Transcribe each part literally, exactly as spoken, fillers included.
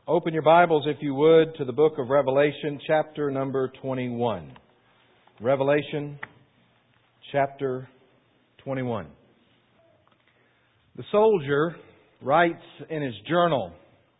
Open your Bibles, if you would, to the book of Revelation, chapter number twenty-one. Revelation, chapter twenty-one. The soldier writes in his journal,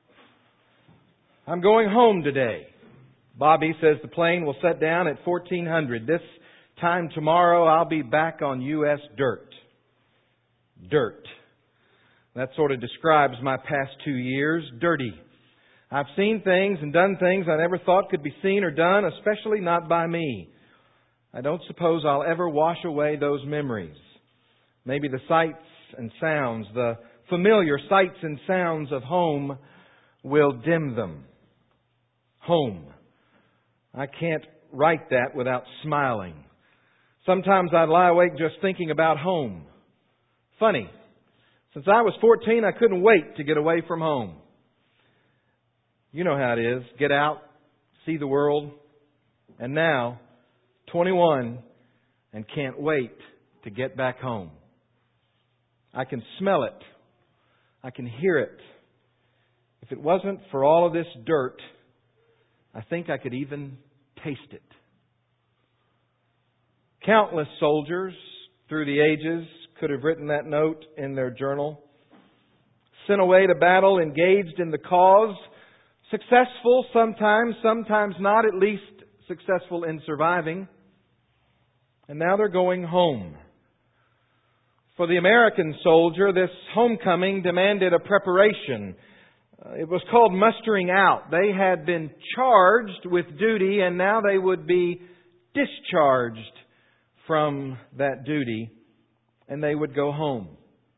"I'm going home today. Bobby says the plane will set down at fourteen hundred. This time tomorrow I'll be back on U S dirt." Dirt. That sort of describes my past two years. Dirty. I've seen things and done things I never thought could be seen or done, especially not by me. I don't suppose I'll ever wash away those memories. Maybe the sights and sounds, the familiar sights and sounds of home will dim them. Home. I can't write that without smiling. Sometimes I lie awake just thinking about home. Funny. Since I was fourteen, I couldn't wait to get away from home. You know how it is. Get out, see the world. And now, twenty-one, and can't wait to get back home. I can smell it. I can hear it. If it wasn't for all of this dirt, I think I could even taste it. Countless soldiers through the ages could have written that note in their journal. Sent away to battle, engaged in the cause. Successful sometimes, sometimes not, at least successful in surviving. And now they're going home. For the American soldier, this homecoming demanded a preparation. Uh, it was called mustering out. They had been charged with duty, and now they would be discharged from that duty, and they would go home.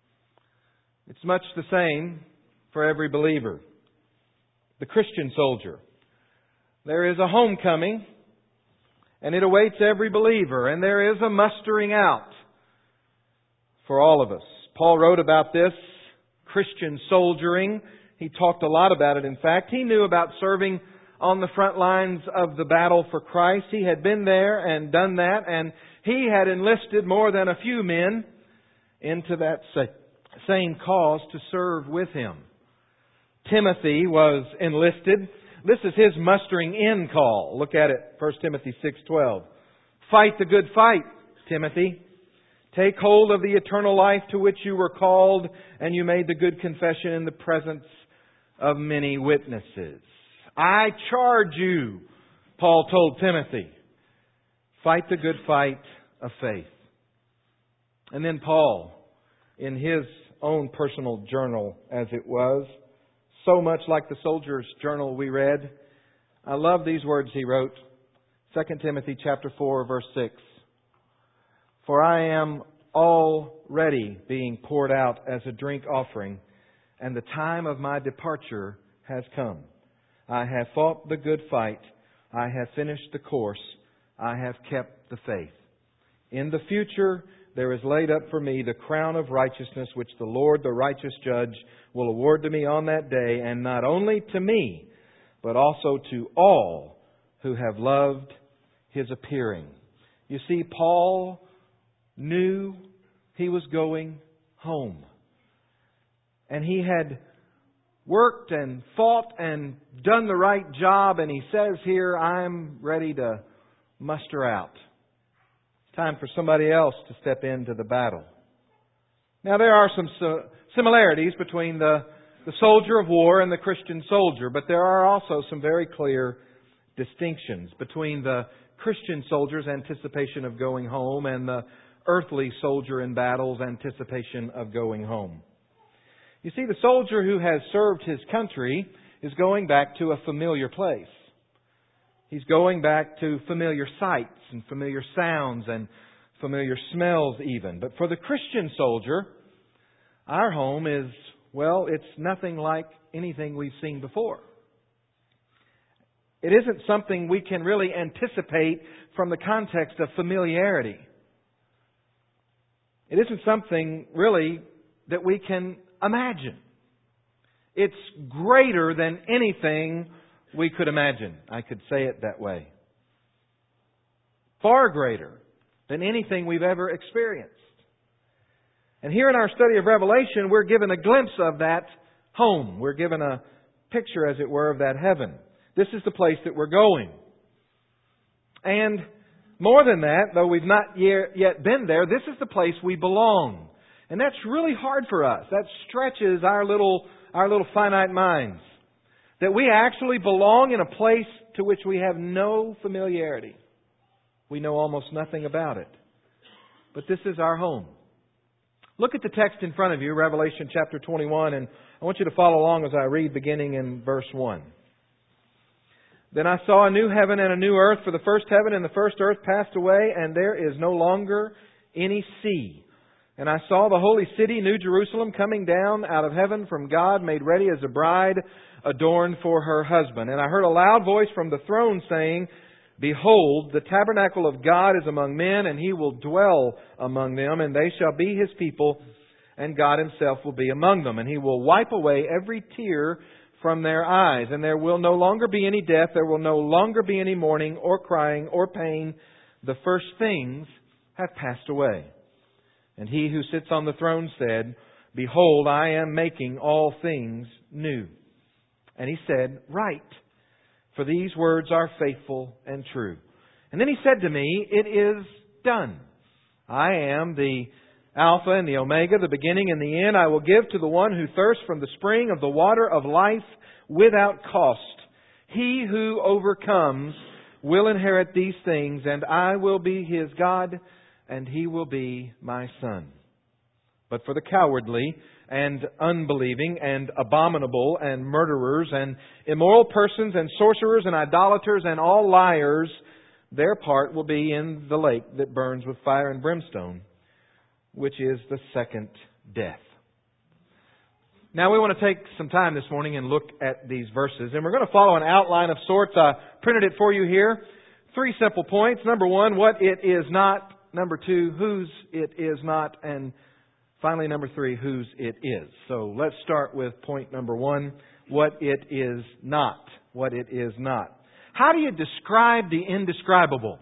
It's much the same for every believer. The Christian soldier. There is a homecoming, and it awaits every believer, and there is a mustering out for all of us. Paul wrote about this Christian soldiering. He talked a lot about it, in fact. He knew about serving on the front lines of the battle for Christ. He had been there and done that, and he had enlisted more than a few men into that same cause to serve with him. Timothy was enlisted. This is his mustering in call. Look at it, First Timothy six twelve. Fight the good fight, Timothy. Take hold of the eternal life to which you were called, and you made the good confession in the presence of many witnesses. I charge you, Paul told Timothy. Fight the good fight of faith. And then Paul, in his own personal journal as it was, so much like the soldier's journal we read, I love these words he wrote. Second Timothy chapter four, verse six. For I am already being poured out as a drink offering, and the time of my departure has come. I have fought the good fight. I have finished the course. I have kept the faith. In the future, there is laid up for me the crown of righteousness, which the Lord, the righteous judge, will award to me on that day, and not only to me, but also to all who have loved His appearing. You see, Paul knew he was going home. And he had worked and fought and done the right job, and he says here, I'm ready to muster out. It's time for somebody else to step into the battle. Now, there are some similarities between the, the soldier of war and the Christian soldier, but there are also some very clear distinctions between the Christian soldier's anticipation of going home and the earthly soldier in battle's anticipation of going home. You see, the soldier who has served his country is going back to a familiar place. He's going back to familiar sights and familiar sounds and familiar smells even. But for the Christian soldier, our home is, well, it's nothing like anything we've seen before. It isn't something we can really anticipate from the context of familiarity. It isn't something really that we can imagine. It's greater than anything we could imagine. I could say it that way. Far greater than anything we've ever experienced. And here in our study of Revelation, we're given a glimpse of that home. We're given a picture, as it were, of that heaven. This is the place that we're going. And more than that, though we've not yet been there, this is the place we belong. And that's really hard for us. That stretches our little, our little finite minds. That we actually belong in a place to which we have no familiarity. We know almost nothing about it. But this is our home. Look at the text in front of you, Revelation chapter twenty-one, and I want you to follow along as I read beginning in verse one. Then I saw a new heaven and a new earth, for the first heaven and the first earth passed away, and there is no longer any sea. And I saw the holy city, New Jerusalem, coming down out of heaven from God, made ready as a bride adorned for her husband. And I heard a loud voice from the throne saying, Behold, the tabernacle of God is among men, and He will dwell among them, and they shall be His people, and God Himself will be among them. And He will wipe away every tear from their eyes, and there will no longer be any death, there will no longer be any mourning, or crying, or pain. The first things have passed away. And He who sits on the throne said, Behold, I am making all things new. And He said, Write, for these words are faithful and true. And then He said to me, It is done. I am the Alpha and the Omega, the beginning and the end. I will give to the one who thirsts from the spring of the water of life without cost. He who overcomes will inherit these things, and I will be his God, and he will be my son. But for the cowardly and unbelieving and abominable and murderers and immoral persons and sorcerers and idolaters and all liars, their part will be in the lake that burns with fire and brimstone, which is the second death. Now we want to take some time this morning and look at these verses. And we're going to follow an outline of sorts. I printed it for you here. Three simple points. Number one, what it is not. Number two, whose it is not. And finally, number three, whose it is. So let's start with point number one, what it is not. What it is not. How do you describe the indescribable?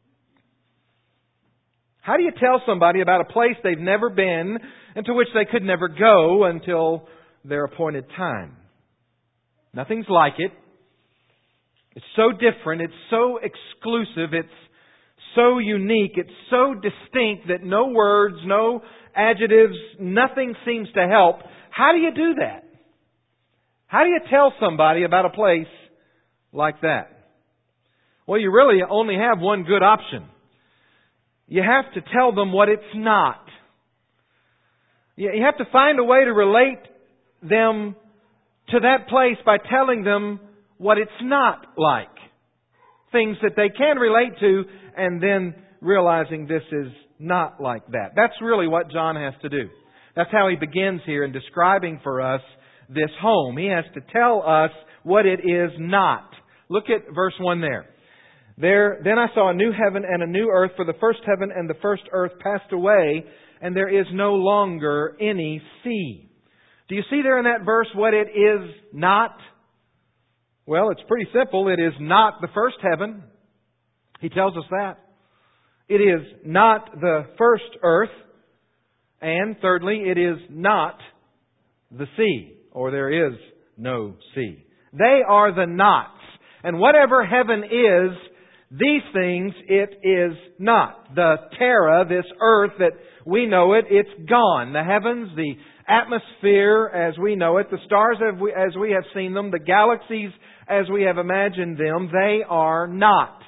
How do you tell somebody about a place they've never been and to which they could never go until their appointed time? Nothing's like it. It's so different. It's so exclusive. It's so unique. It's so distinct that no words, no adjectives, nothing seems to help. How do you do that? How do you tell somebody about a place like that? Well, you really only have one good option. You have to tell them what it's not. You have to find a way to relate them to that place by telling them what it's not like. Things that they can relate to, and then realizing this is not like that. That's really what John has to do. That's how he begins here in describing for us this home. He has to tell us what it is not. Look at verse one there. There, then I saw a new heaven and a new earth, for the first heaven and the first earth passed away, and there is no longer any sea. Do you see there in that verse what it is not? Well, it's pretty simple. It is not the first heaven. He tells us that. It is not the first earth. And thirdly, it is not the sea, or there is no sea. They are the nots. And whatever heaven is, these things it is not. The terra, this earth that we know it, it's gone. The heavens, the atmosphere as we know it, the stars as we, as we have seen them, the galaxies as we have imagined them, they are not.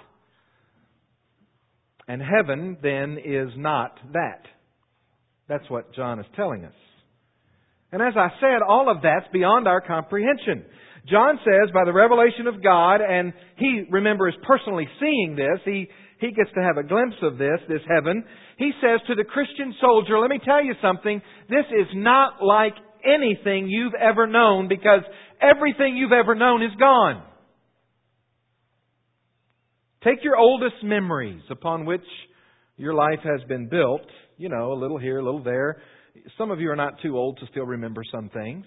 And heaven then is not that. That's what John is telling us. And as I said, all of that's beyond our comprehension. John says by the revelation of God, and he, remember, is personally seeing this. He, he gets to have a glimpse of this, this heaven. He says to the Christian soldier, let me tell you something. This is not like anything you've ever known, because everything you've ever known is gone. Take your oldest memories upon which your life has been built. You know, a little here, a little there. Some of you are not too old to still remember some things.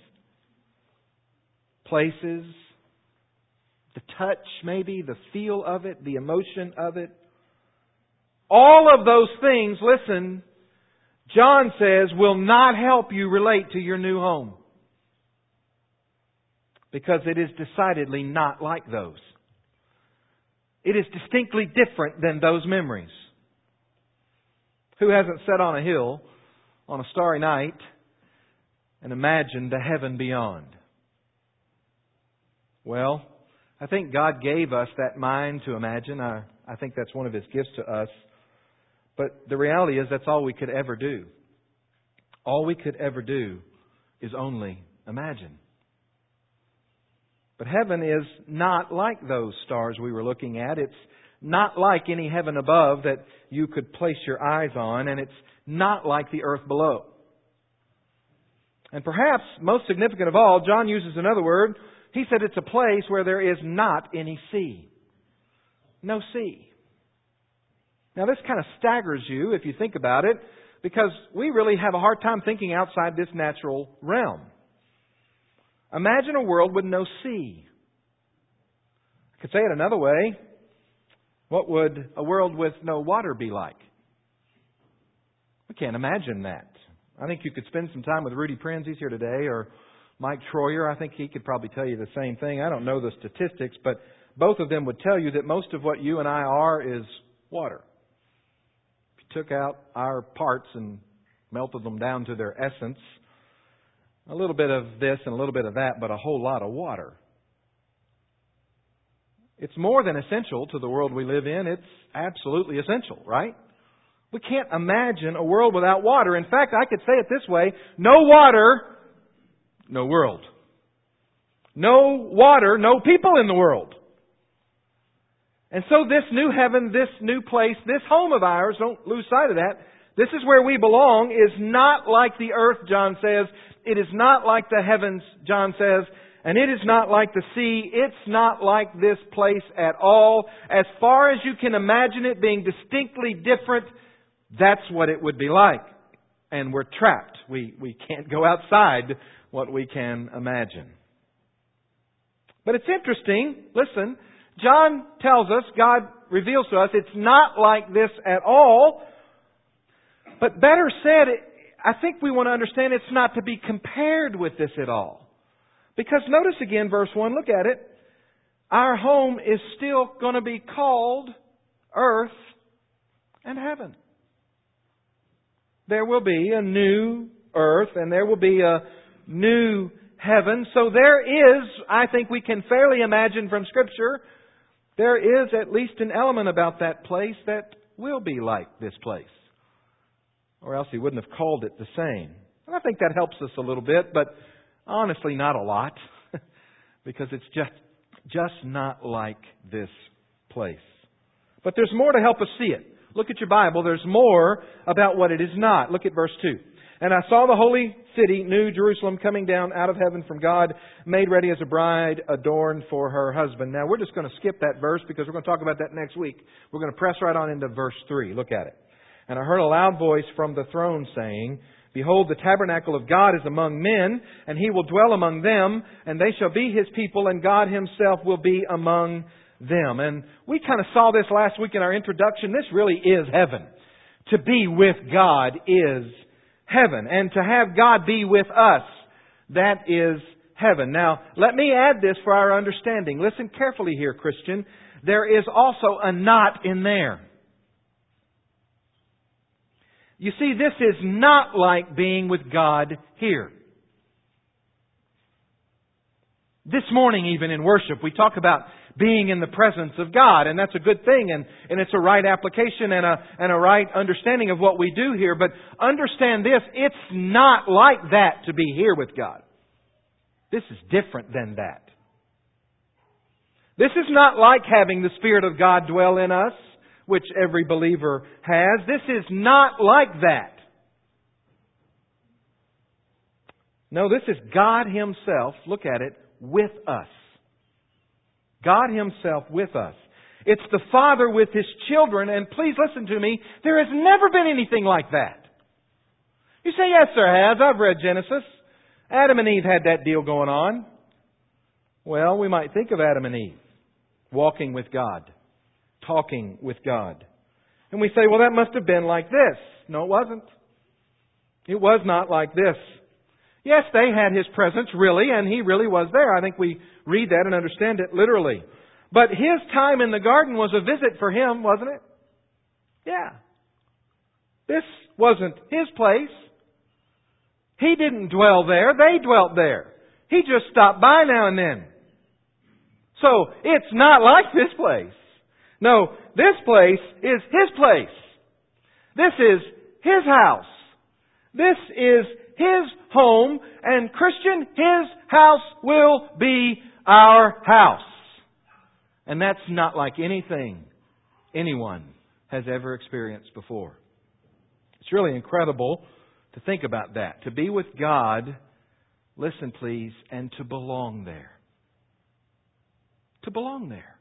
Places, the touch maybe, the feel of it, the emotion of it. All of those things, listen, John says, will not help you relate to your new home. because it is decidedly not like those. It is distinctly different than those memories. Who hasn't sat on a hill on a starry night and imagined a heaven beyond? Well, I think God gave us that mind to imagine. I, I think that's one of His gifts to us. But the reality is that's all we could ever do. All we could ever do is only imagine. But heaven is not like those stars we were looking at. It's not like any heaven above that you could place your eyes on, and it's not like the earth below. And perhaps most significant of all, John uses another word. He said it's a place where there is not any sea. No sea. Now this kind of staggers you if you think about it, because we really have a hard time thinking outside this natural realm. Imagine a world with no sea. I could say it another way. What would a world with no water be like? We can't imagine that. I think you could spend some time with Rudy Prinz, he's here today, or Mike Troyer. I think he could probably tell you the same thing. I don't know the statistics, but both of them would tell you that most of what you and I are is water. If you took out our parts and melted them down to their essence, a little bit of this and a little bit of that, but a whole lot of water. It's more than essential to the world we live in. It's absolutely essential, right? We can't imagine a world without water. In fact, I could say it this way: no water, no world. No water, no people in the world. And so this new heaven, this new place, this home of ours, don't lose sight of that, this is where we belong, is not like the earth, John says. It is not like the heavens, John says. And it is not like the sea. It's not like this place at all. As far as you can imagine it being distinctly different, that's what it would be like. And we're trapped. We, we can't go outside what we can imagine. But it's interesting. Listen, John tells us, God reveals to us, it's not like this at all. But better said, I think we want to understand it's not to be compared with this at all. Because notice again verse one, look at it. Our home is still going to be called earth and heaven. There will be a new earth and there will be a new heaven. So there is, I think we can fairly imagine from Scripture, there is at least an element about that place that will be like this place. Or else He wouldn't have called it the same. And I think that helps us a little bit, but honestly not a lot. Because it's just, just not like this place. But there's more to help us see it. Look at your Bible. There's more about what it is not. Look at verse two. And I saw the holy city, New Jerusalem, coming down out of heaven from God, made ready as a bride adorned for her husband. Now we're just going to skip that verse because we're going to talk about that next week. We're going to press right on into verse three. Look at it. And I heard a loud voice from the throne saying, Behold, the tabernacle of God is among men, and He will dwell among them, and they shall be His people, and God Himself will be among them. And we kind of saw this last week in our introduction. This really is heaven. To be with God is heaven. And to have God be with us, that is heaven. Now, let me add this for our understanding. Listen carefully here, Christian. There is also a not in there. You see, this is not like being with God here. This morning, even in worship, we talk about being in the presence of God, and that's a good thing, and, and it's a right application and a, and a right understanding of what we do here. But understand this, it's not like that to be here with God. This is different than that. This is not like having the Spirit of God dwell in us, which every believer has. This is not like that. No, this is God Himself, look at it, with us. God Himself with us. It's the Father with His children, and please listen to me, there has never been anything like that. You say, yes, there has. I've read Genesis. Adam and Eve had that deal going on. Well, we might think of Adam and Eve walking with God, talking with God. And we say, well, that must have been like this. No, it wasn't. It was not like this. Yes, they had His presence really, and He really was there. I think we read that and understand it literally. But His time in the garden was a visit for Him, wasn't it? Yeah. This wasn't His place. He didn't dwell there. They dwelt there. He just stopped by now and then. So, it's not like this place. No, this place is His place. This is His house. This is His home. And Christian, His house will be our house. And that's not like anything anyone has ever experienced before. It's really incredible to think about that. To be with God, listen please, and to belong there. To belong there.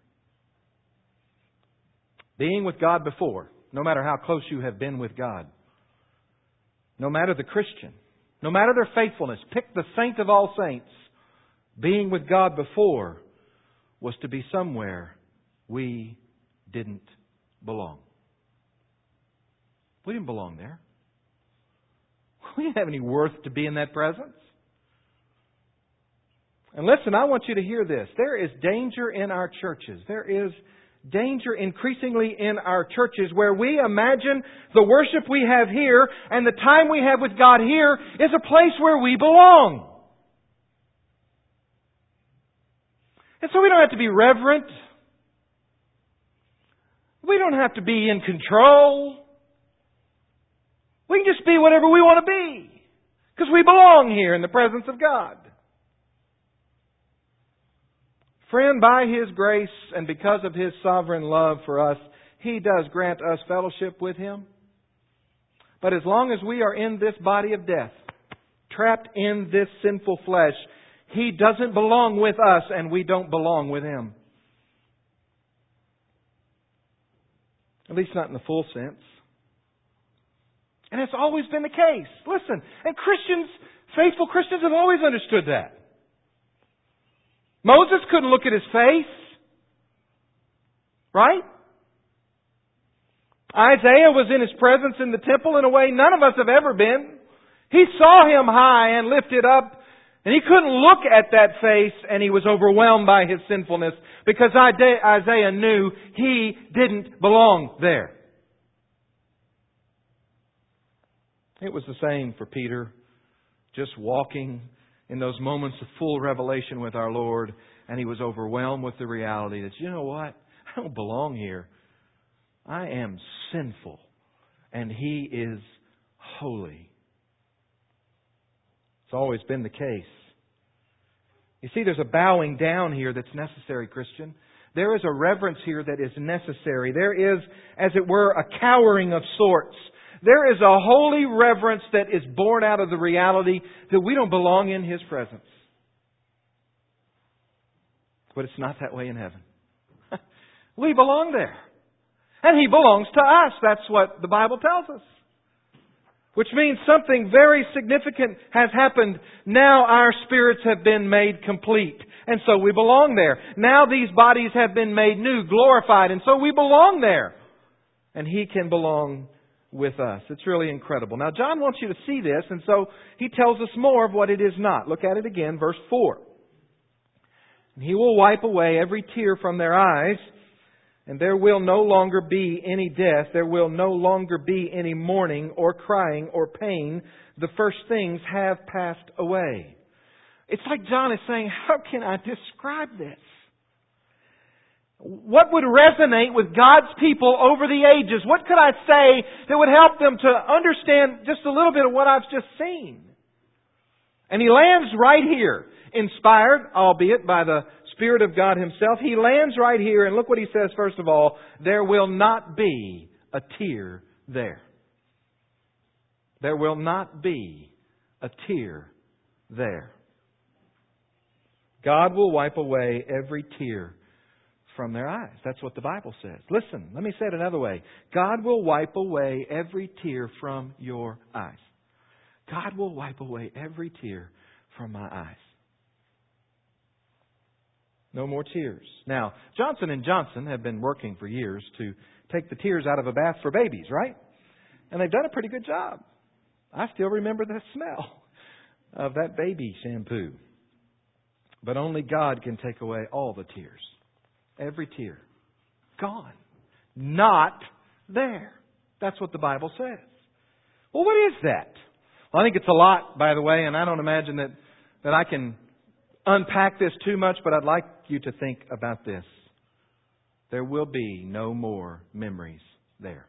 Being with God before, no matter how close you have been with God, no matter the Christian, no matter their faithfulness, pick the saint of all saints. Being with God before was to be somewhere we didn't belong. We didn't belong there. We didn't have any worth to be in that presence. And listen, I want you to hear this. There is danger in our churches. There is danger increasingly in our churches where we imagine the worship we have here and the time we have with God here is a place where we belong. And so we don't have to be reverent. We don't have to be in control. We can just be whatever we want to be. Because we belong here in the presence of God. Friend, by His grace and because of His sovereign love for us, He does grant us fellowship with Him. But as long as we are in this body of death, trapped in this sinful flesh, He doesn't belong with us and we don't belong with Him. At least not in the full sense. And it's always been the case. Listen, and Christians, faithful Christians have always understood that. Moses couldn't look at his face. Right? Isaiah was in His presence in the temple in a way none of us have ever been. He saw Him high and lifted up, and he couldn't look at that face, and he was overwhelmed by his sinfulness because Isaiah knew he didn't belong there. It was the same for Peter, just walking in those moments of full revelation with our Lord, and he was overwhelmed with the reality that, you know what? I don't belong here. I am sinful, and He is holy. It's always been the case. You see, there's a bowing down here that's necessary, Christian. There is a reverence here that is necessary. There is, as it were, a cowering of sorts. There is a holy reverence that is born out of the reality that we don't belong in His presence. But it's not that way in heaven. We belong there. And He belongs to us. That's what the Bible tells us. Which means something very significant has happened. Now our spirits have been made complete. And so we belong there. Now these bodies have been made new, glorified. And so we belong there. And He can belong with us. It's really incredible. Now John wants you to see this. And so he tells us more of what it is not. Look at it again, verse four. And He will wipe away every tear from their eyes. And there will no longer be any death. There will no longer be any mourning or crying or pain. The first things have passed away. It's like John is saying, how can I describe this? What would resonate with God's people over the ages? What could I say that would help them to understand just a little bit of what I've just seen? And He lands right here, inspired, albeit by the Spirit of God Himself. He lands right here, and look what He says first of all. There will not be a tear there. There will not be a tear there. God will wipe away every tear from their eyes. That's what the Bible says. Listen, let me say it another way. God will wipe away every tear from your eyes. God will wipe away every tear from my eyes. No more tears. Now, Johnson and Johnson have been working for years to take the tears out of a bath for babies, right? And they've done a pretty good job. I still remember the smell. of that baby shampoo. But only God can take away all the tears. Every tear. Gone. Not there. That's what the Bible says. Well, what is that? Well, I think it's a lot, by the way, and I don't imagine that, that I can unpack this too much, but I'd like you to think about this. There will be no more memories there.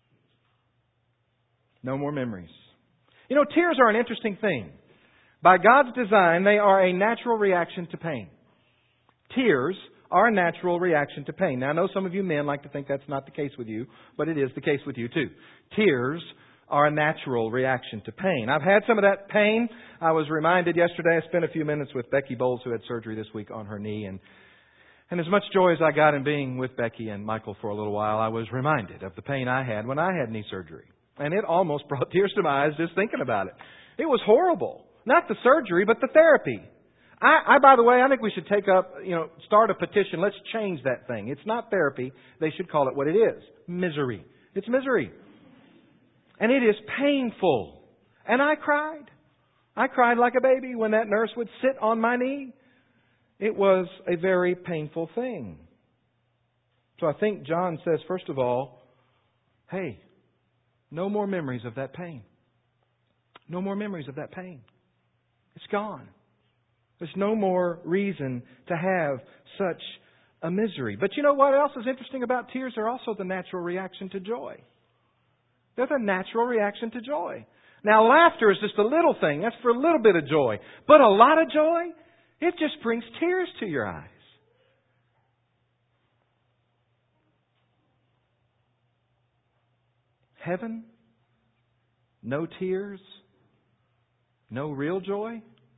No more memories. You know, tears are an interesting thing. By God's design, they are a natural reaction to pain. Tears are a natural reaction to pain. Now, I know some of you men like to think that's not the case with you, but it is the case with you too. Tears are a natural reaction to pain. I've had some of that pain. I was reminded yesterday, I spent a few minutes with Becky Bowles, who had surgery this week on her knee, and And as much joy as I got in being with Becky and Michael for a little while, I was reminded of the pain I had when I had knee surgery. And it almost brought tears to my eyes just thinking about it. It was horrible. Not the surgery, but the therapy. I, I, by the way, I think we should take up, you know, start a petition. Let's change that thing. It's not therapy. They should call it what it is. Misery. It's misery. And it is painful. And I cried. I cried like a baby when that nurse would sit on my knee. It was a very painful thing. So I think John says, first of all, hey, no more memories of that pain. No more memories of that pain. It's gone. There's no more reason to have such a misery. But you know what else is interesting about tears? They're also the natural reaction to joy. They're the natural reaction to joy. Now, laughter is just a little thing. That's for a little bit of joy. But a lot of joy, it just brings tears to your eyes. Heaven? No tears? No real joy?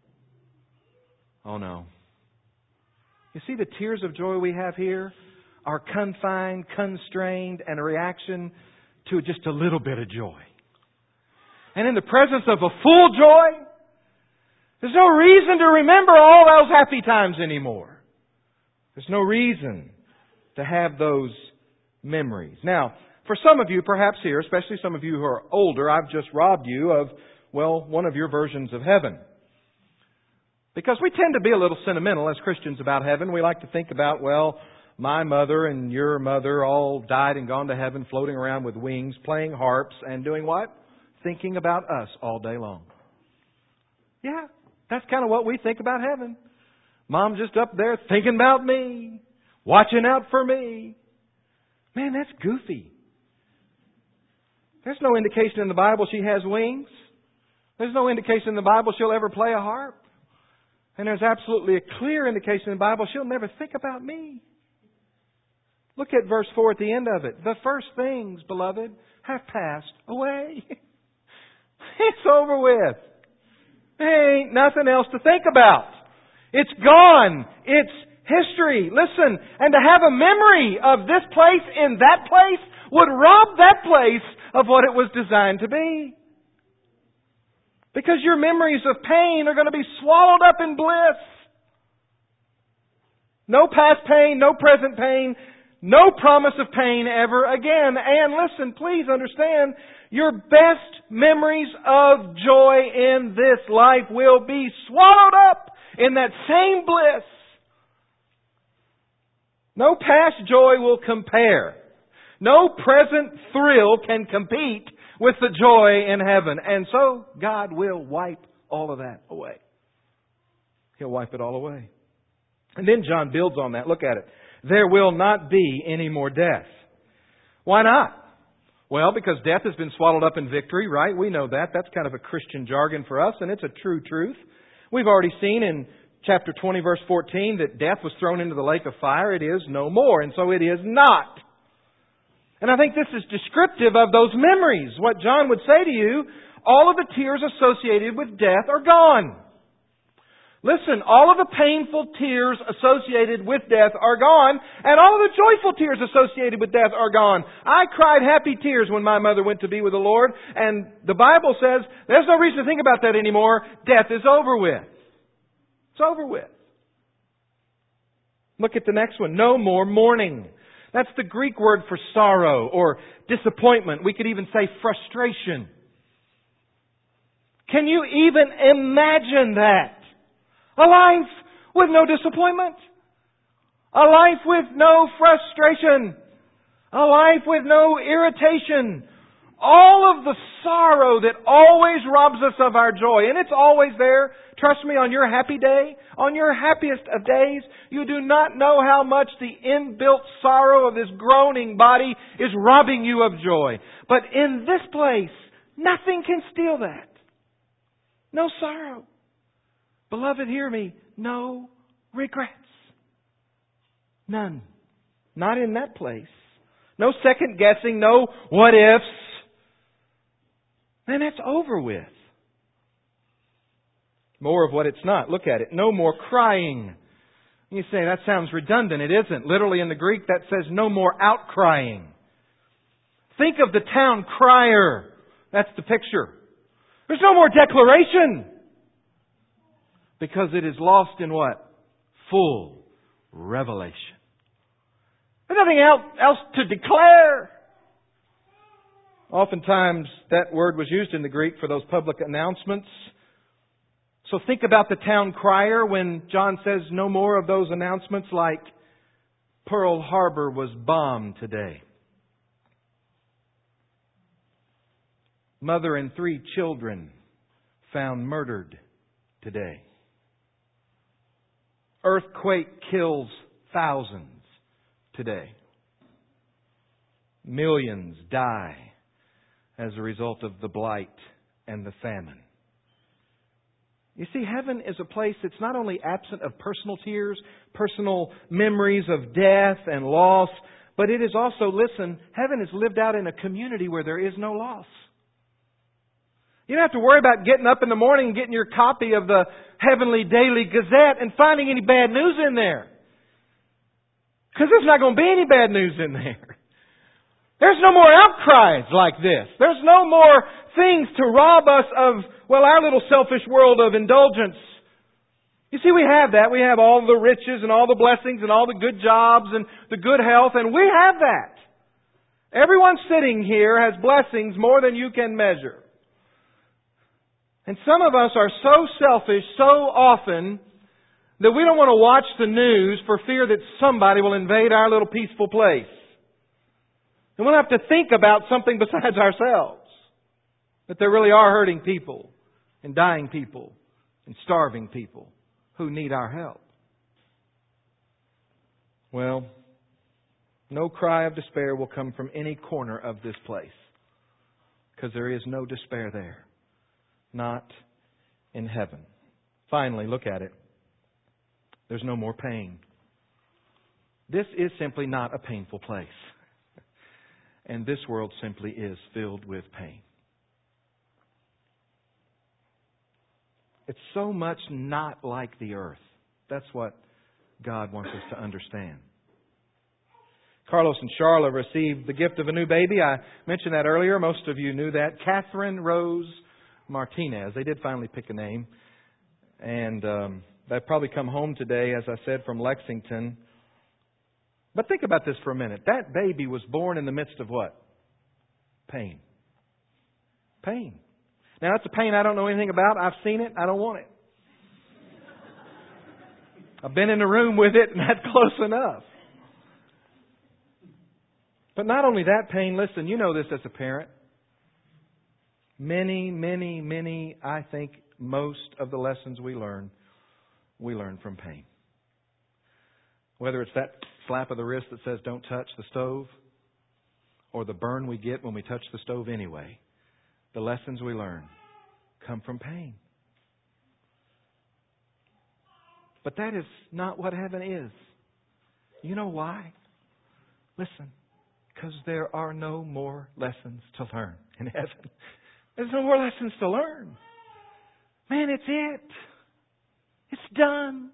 Oh no. You see, the tears of joy we have here are confined, constrained, and a reaction to just a little bit of joy. And in the presence of a full joy, there's no reason to remember all those happy times anymore. There's no reason to have those memories. Now, for some of you, perhaps here, especially some of you who are older, I've just robbed you of, well, one of your versions of heaven. Because we tend to be a little sentimental as Christians about heaven. We like to think about, well, my mother and your mother all died and gone to heaven, floating around with wings, playing harps, and doing what? Thinking about us all day long. Yeah, that's kind of what we think about heaven. Mom just up there thinking about me, watching out for me. Man, that's goofy. There's no indication in the Bible she has wings. There's no indication in the Bible she'll ever play a harp. And there's absolutely a clear indication in the Bible she'll never think about me. Look at verse four at the end of it. The first things, beloved, have passed away. It's over with. There ain't nothing else to think about. It's gone. It's history. Listen, and to have a memory of this place in that place would rob that place of what it was designed to be. Because your memories of pain are going to be swallowed up in bliss. No past pain, no present pain, no promise of pain ever again. And listen, please understand, your best memories of joy in this life will be swallowed up in that same bliss. No past joy will compare. No present thrill can compete with the joy in heaven. And so God will wipe all of that away. He'll wipe it all away. And then John builds on that. Look at it. There will not be any more death. Why not? Well, because death has been swallowed up in victory, right? We know that. That's kind of a Christian jargon for us, and it's a true truth. We've already seen in chapter twenty, verse fourteen, that death was thrown into the lake of fire. It is no more, and so it is not. And I think this is descriptive of those memories. What John would say to you, all of the tears associated with death are gone. Listen, all of the painful tears associated with death are gone, and all of the joyful tears associated with death are gone. I cried happy tears when my mother went to be with the Lord, and the Bible says there's no reason to think about that anymore. Death is over with. It's over with. Look at the next one. No more mourning. That's the Greek word for sorrow or disappointment. We could even say frustration. Can you even imagine that? A life with no disappointment. A life with no frustration. A life with no irritation. All of the sorrow that always robs us of our joy. And it's always there. Trust me, on your happy day, on your happiest of days, you do not know how much the inbuilt sorrow of this groaning body is robbing you of joy. But in this place, nothing can steal that. No sorrow. Beloved, hear me. No regrets. None. Not in that place. No second guessing. No what ifs. Man, that's over with. More of what it's not. Look at it. No more crying. You say, that sounds redundant. It isn't. Literally in the Greek, that says no more outcrying. Think of the town crier. That's the picture. There's no more declaration. Because it is lost in what? Full revelation. There's nothing else to declare. Oftentimes that word was used in the Greek for those public announcements. So think about the town crier when John says no more of those announcements like Pearl Harbor was bombed today. Mother and three children found murdered today. Earthquake kills thousands today. Millions die as a result of the blight and the famine. You see, heaven is a place that's not only absent of personal tears, personal memories of death and loss, but it is also, listen, heaven is lived out in a community where there is no loss. You don't have to worry about getting up in the morning and getting your copy of the Heavenly Daily Gazette and finding any bad news in there. Because there's not going to be any bad news in there. There's no more outcries like this. There's no more things to rob us of, well, our little selfish world of indulgence. You see, we have that. We have all the riches and all the blessings and all the good jobs and the good health, and we have that. Everyone sitting here has blessings more than you can measure. And some of us are so selfish so often that we don't want to watch the news for fear that somebody will invade our little peaceful place. And we'll have to think about something besides ourselves. That there really are hurting people and dying people and starving people who need our help. Well, no cry of despair will come from any corner of this place. Because there is no despair there. Not in heaven. Finally, look at it. There's no more pain. This is simply not a painful place. And this world simply is filled with pain. It's so much not like the earth. That's what God wants us to understand. Carlos and Charla received the gift of a new baby. I mentioned that earlier. Most of you knew that. Catherine Rose Martinez. They did finally pick a name. And um, they've probably come home today, as I said, from Lexington. But think about this for a minute. That baby was born in the midst of what? Pain. Pain. Now, that's a pain I don't know anything about. I've seen it. I don't want it. I've been in the room with it, and that's close enough. But not only that pain, listen, you know this as a parent. Many, many, many, I think most of the lessons we learn, we learn from pain. Whether it's that slap of the wrist that says don't touch the stove, or the burn we get when we touch the stove anyway, the lessons we learn come from pain. But that is not what heaven is. You know why? Listen, because there are no more lessons to learn in heaven. There's no more lessons to learn. Man, it's it. It's done.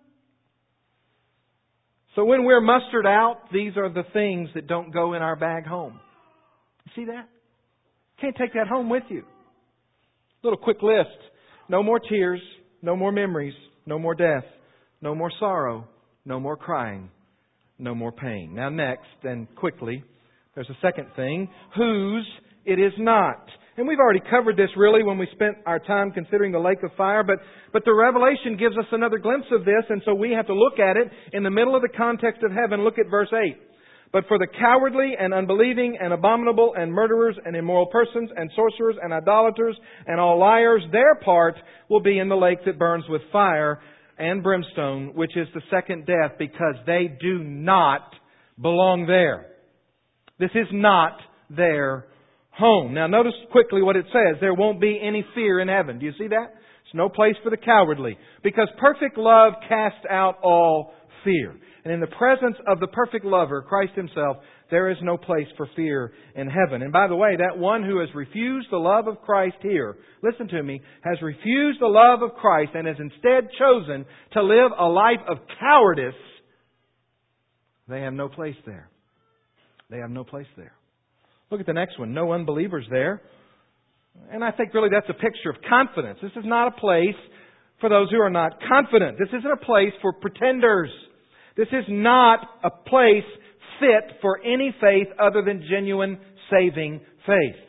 So when we're mustered out, these are the things that don't go in our bag home. You see that? Can't take that home with you. Little quick list. No more tears, no more memories, no more death, no more sorrow, no more crying, no more pain. Now next, and quickly, there's a second thing. Whose it is not. And we've already covered this really when we spent our time considering the lake of fire, but, but the Revelation gives us another glimpse of this, and so we have to look at it in the middle of the context of heaven. Look at verse eight. But for the cowardly and unbelieving and abominable and murderers and immoral persons and sorcerers and idolaters and all liars, their part will be in the lake that burns with fire and brimstone, which is the second death, because they do not belong there. This is not their home. Now notice quickly what it says. There won't be any fear in heaven. Do you see that? It's no place for the cowardly. Because perfect love casts out all fear. And in the presence of the perfect lover, Christ Himself, there is no place for fear in heaven. And by the way, that one who has refused the love of Christ here, listen to me, has refused the love of Christ and has instead chosen to live a life of cowardice, they have no place there. They have no place there. Look at the next one. No unbelievers there. And I think really that's a picture of confidence. This is not a place for those who are not confident. This isn't a place for pretenders. This is not a place fit for any faith other than genuine saving faith.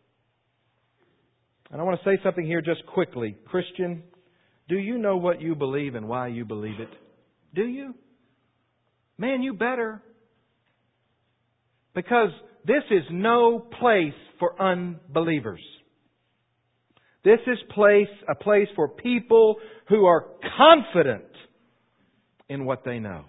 And I want to say something here just quickly. Christian, do you know what you believe and why you believe it? Do you? Man, you better. Because this is no place for unbelievers. This is place a place for people who are confident in what they know.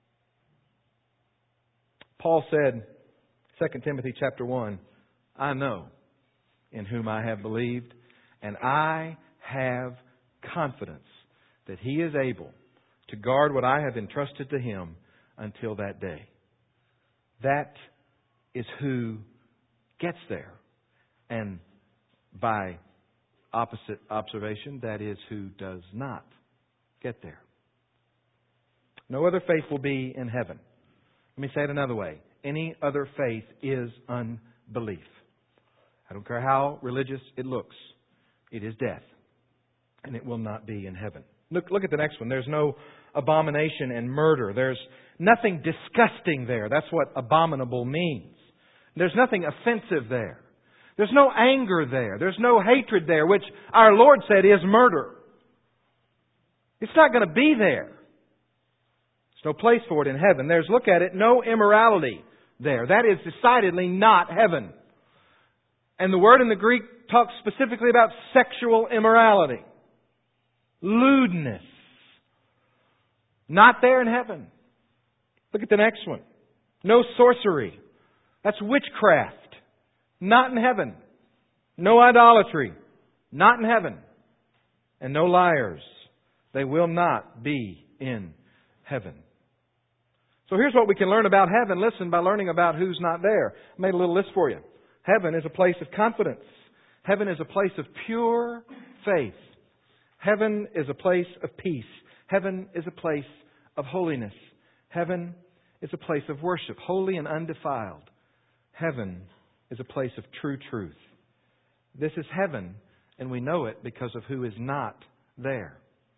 Paul said, Second Timothy chapter one, I know in whom I have believed, and I have confidence that He is able to guard what I have entrusted to Him until that day. That is who gets there. And by opposite observation, that is who does not get there. No other faith will be in heaven. Let me say it another way. Any other faith is unbelief. I don't care how religious it looks. It is death. And it will not be in heaven. Look, look at the next one. There's no abomination and murder. There's nothing disgusting there. That's what abominable means. There's nothing offensive there. There's no anger there. There's no hatred there, which our Lord said is murder. It's not going to be there. There's no place for it in heaven. There's, look at it, no immorality there. That is decidedly not heaven. And the word in the Greek talks specifically about sexual immorality. Lewdness. Not there in heaven. Look at the next one. No sorcery. That's witchcraft. Not in heaven. No idolatry. Not in heaven. And no liars. They will not be in heaven. So here's what we can learn about heaven. Listen, by learning about who's not there. I made a little list for you. Heaven is a place of confidence. Heaven is a place of pure faith. Heaven is a place of peace. Heaven is a place of holiness. Heaven is a place of worship, holy and undefiled. Heaven is a place of true truth. This is heaven, and we know it because of who is not there.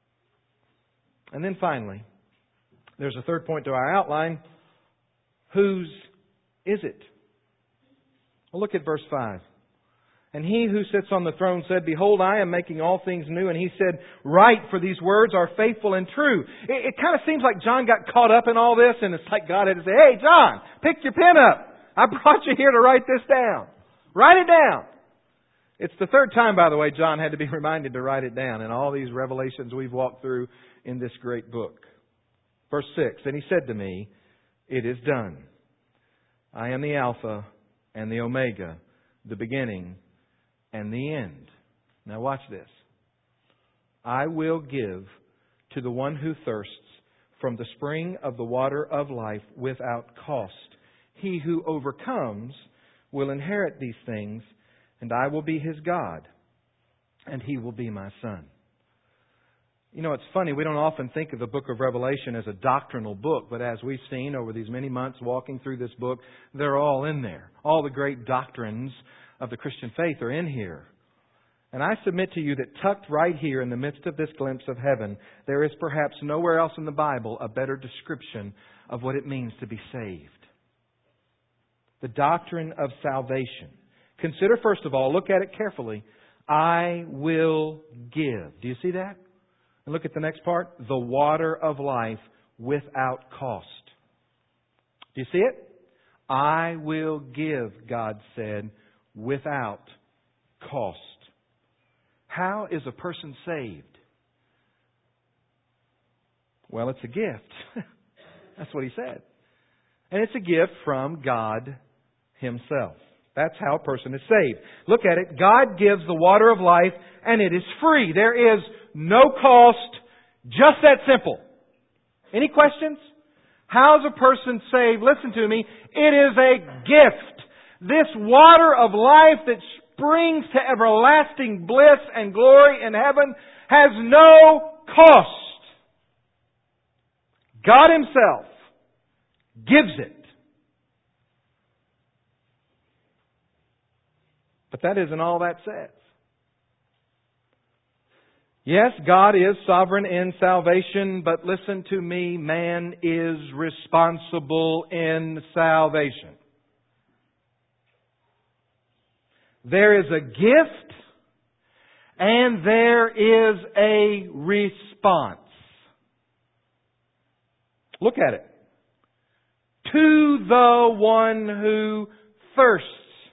And then finally, there's a third point to our outline. Whose is it? Well, look at verse five. And He who sits on the throne said, Behold, I am making all things new. And He said, Write, for these words are faithful and true. It, it kind of seems like John got caught up in all this, and it's like God had to say, Hey, John, pick your pen up. I brought you here to write this down. Write it down. It's the third time, by the way, John had to be reminded to write it down in all these revelations we've walked through in this great book. Verse six, And He said to me, It is done. I am the Alpha and the Omega, the beginning and the end. Now watch this. I will give to the one who thirsts from the spring of the water of life without cost. He who overcomes will inherit these things, and I will be his God, and he will be my son. You know, it's funny, we don't often think of the book of Revelation as a doctrinal book, but as we've seen over these many months walking through this book, they're all in there. All the great doctrines of the Christian faith are in here. And I submit to you that tucked right here in the midst of this glimpse of heaven, there is perhaps nowhere else in the Bible a better description of what it means to be saved. The doctrine of salvation Consider first of all, look at it carefully. I will give. Do you see that? And look at the next part. The water of life without cost. Do you see it? I will give, God said, without cost. How is a person saved? Well, it's a gift. That's what He said. And it's a gift from God Himself. That's how a person is saved. Look at it. God gives the water of life and it is free. There is no cost. Just that simple. Any questions? How's a person saved? Listen to me. It is a gift. This water of life that springs to everlasting bliss and glory in heaven has no cost. God Himself gives it. But that isn't all that says. Yes, God is sovereign in salvation, but listen to me, man is responsible in salvation. There is a gift and there is a response. Look at it. To the one who thirsts.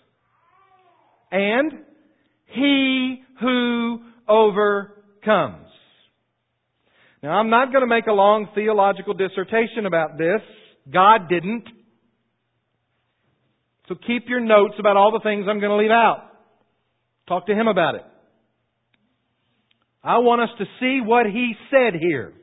And he who overcomes. Now, I'm not going to make a long theological dissertation about this. God didn't. So keep your notes about all the things I'm going to leave out. Talk to Him about it. I want us to see what He said here.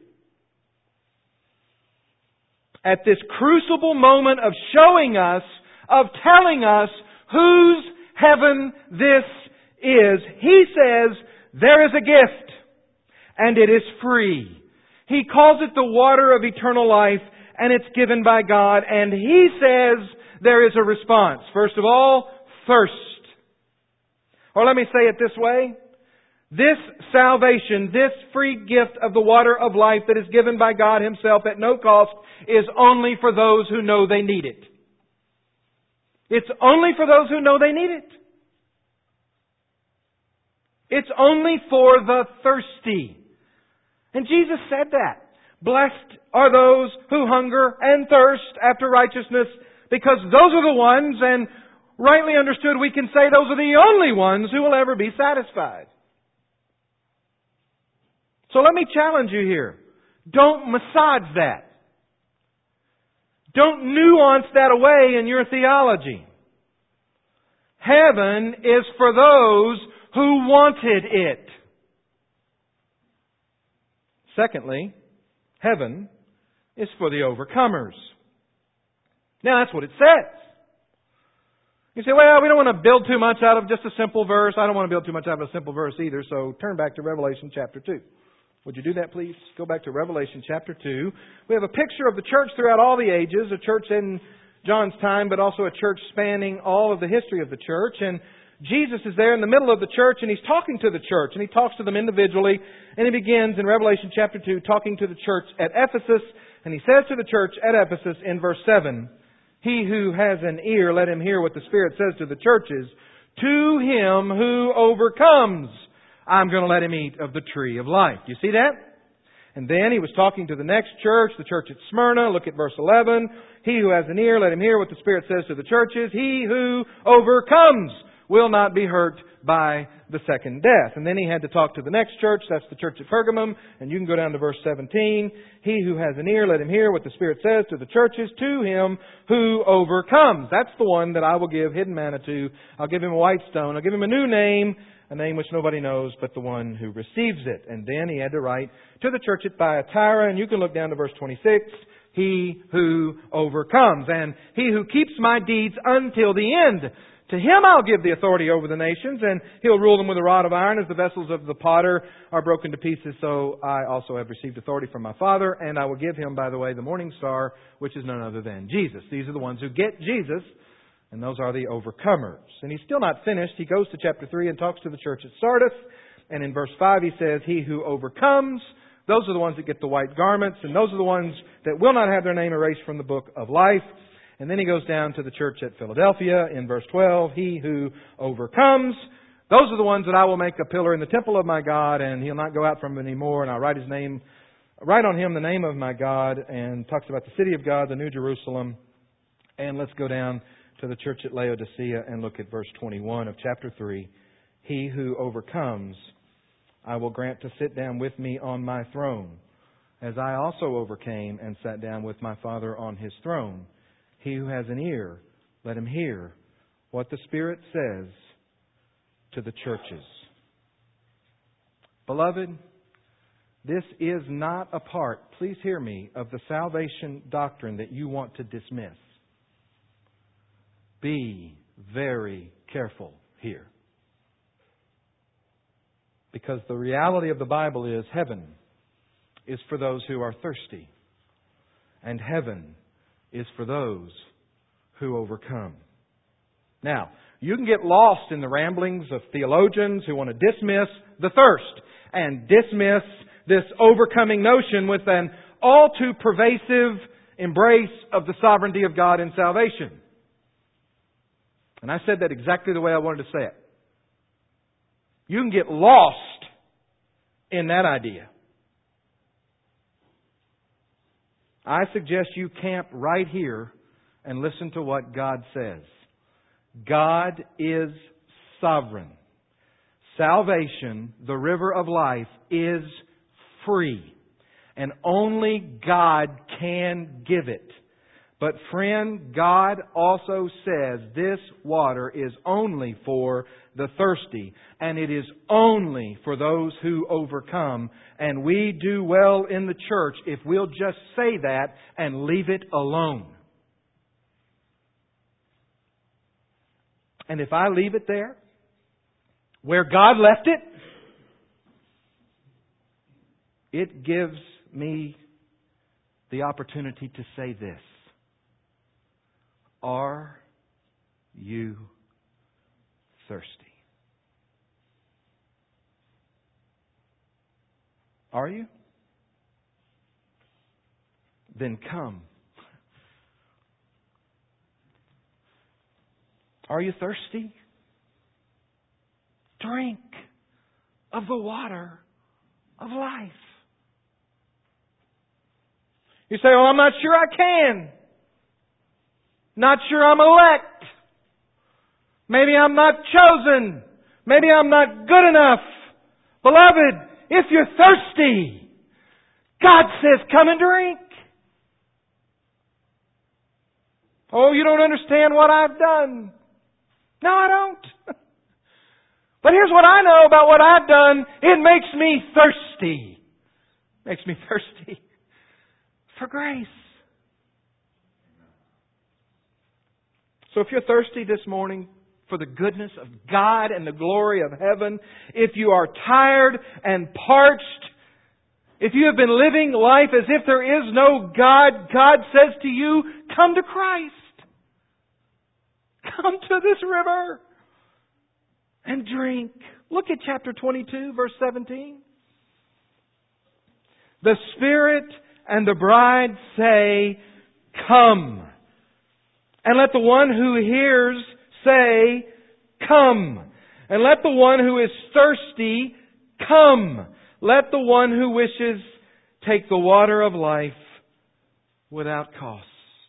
At this crucible moment of showing us, of telling us whose heaven this is. He says there is a gift and it is free. He calls it the water of eternal life and it's given by God. And He says there is a response. First of all, thirst. Or let me say it this way. This salvation, this free gift of the water of life that is given by God Himself at no cost is only for those who know they need it. It's only for those who know they need it. It's only for the thirsty. And Jesus said that. Blessed are those who hunger and thirst after righteousness, because those are the ones, and rightly understood, we can say those are the only ones who will ever be satisfied. So let me challenge you here. Don't massage that. Don't nuance that away in your theology. Heaven is for those who wanted it. Secondly, heaven is for the overcomers. Now that's what it says. You say, well, we don't want to build too much out of just a simple verse. I don't want to build too much out of a simple verse either, so turn back to Revelation chapter two. Would you do that, please? Go back to Revelation chapter two. We have a picture of the church throughout all the ages, a church in John's time, but also a church spanning all of the history of the church. And Jesus is there in the middle of the church, and He's talking to the church, and He talks to them individually. And He begins in Revelation chapter two talking to the church at Ephesus. And He says to the church at Ephesus in verse seven, He who has an ear, let him hear what the Spirit says to the churches. To him who overcomes, I'm going to let him eat of the tree of life. Do you see that? And then He was talking to the next church, the church at Smyrna. Look at verse eleven. He who has an ear, let him hear what the Spirit says to the churches. He who overcomes will not be hurt by the second death. And then He had to talk to the next church. That's the church at Pergamum. And you can go down to verse seventeen. He who has an ear, let him hear what the Spirit says to the churches. To him who overcomes. That's the one that I will give hidden manna to. I'll give him a white stone. I'll give him a new name. A name which nobody knows but the one who receives it. And then He had to write to the church at Thyatira. And you can look down to verse twenty-six. He who overcomes. And he who keeps my deeds until the end. To him I'll give the authority over the nations, and he'll rule them with a rod of iron. As the vessels of the potter are broken to pieces, so I also have received authority from my Father, and I will give him, by the way, the morning star, which is none other than Jesus. These are the ones who get Jesus, and those are the overcomers. And He's still not finished. He goes to chapter three and talks to the church at Sardis, and in verse five He says, He who overcomes, those are the ones that get the white garments, and those are the ones that will not have their name erased from the book of life. And then he goes down to the church at Philadelphia in verse twelve. He who overcomes, those are the ones that I will make a pillar in the temple of my God, and he'll not go out from it anymore, and I'll write his name, write on him the name of my God, and talks about the city of God, the New Jerusalem. And let's go down to the church at Laodicea and look at verse twenty-one of chapter three. He who overcomes, I will grant to sit down with me on my throne, as I also overcame and sat down with my Father on His throne. He who has an ear, let him hear what the Spirit says to the churches. Beloved, this is not a part, please hear me, of the salvation doctrine that you want to dismiss. Be very careful here. Because the reality of the Bible is heaven is for those who are thirsty, and heaven is for those who overcome. Now, you can get lost in the ramblings of theologians who want to dismiss the thirst and dismiss this overcoming notion with an all too pervasive embrace of the sovereignty of God in salvation. And I said that exactly the way I wanted to say it. You can get lost in that idea. I suggest you camp right here and listen to what God says. God is sovereign. Salvation, the river of life, is free. And only God can give it. But friend, God also says this water is only for the thirsty. And it is only for those who overcome. And we do well in the church if we'll just say that and leave it alone. And if I leave it there, where God left it, it gives me the opportunity to say this. Are you thirsty? Are you? Then come. Are you thirsty? Drink of the water of life. You say, "Oh, I'm not sure I can. Not sure I'm elect. Maybe I'm not chosen. Maybe I'm not good enough." Beloved, if you're thirsty, God says, come and drink. Oh, you don't understand what I've done. No, I don't. But here's what I know about what I've done. It makes me thirsty. Makes me thirsty for grace. So if you're thirsty this morning for the goodness of God and the glory of heaven, if you are tired and parched, if you have been living life as if there is no God, God says to you, come to Christ. Come to this river and drink. Look at chapter twenty-two, verse seventeen. The Spirit and the bride say, come. And let the one who hears say, come. And let the one who is thirsty come. Let the one who wishes take the water of life without cost.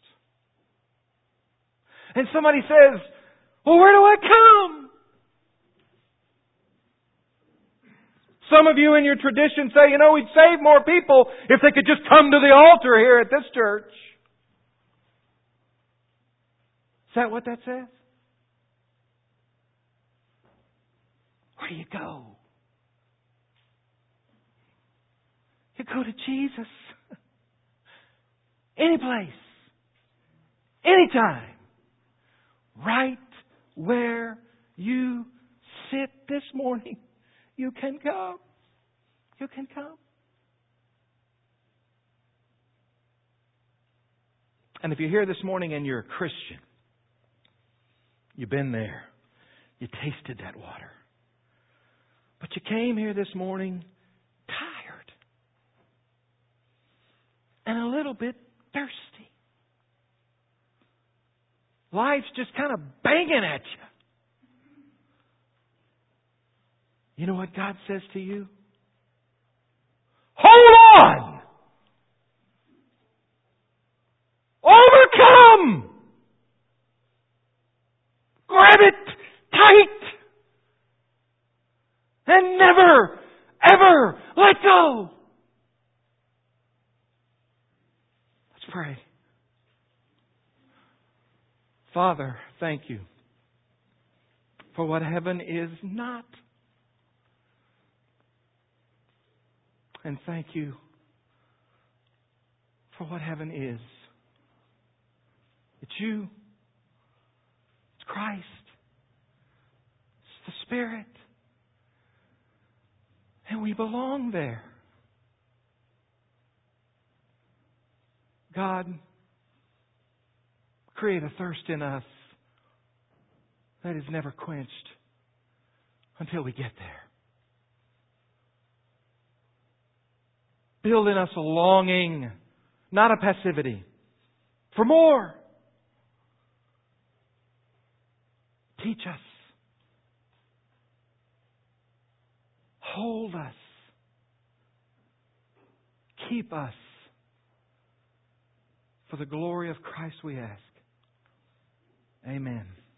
And somebody says, well, where do I come? Some of you in your tradition say, you know, we'd save more people if they could just come to the altar here at this church. Is that what that says? Where do you go? You go to Jesus. Any place. Anytime. Right where you sit this morning. You can come. You can come. And if you're here this morning and you're a Christian, you've been there. You tasted that water. But you came here this morning tired and a little bit thirsty. Life's just kind of banging at you. You know what God says to you? Hold on! Overcome! Grab it tight! And never, ever let go! Let's pray. Father, thank you for what heaven is not. And thank you for what heaven is. It's you. It's Christ. It's the Spirit. And we belong there. God, create a thirst in us that is never quenched until we get there. Build in us a longing, not a passivity, for more. Teach us. Hold us. Keep us. For the glory of Christ we ask. Amen.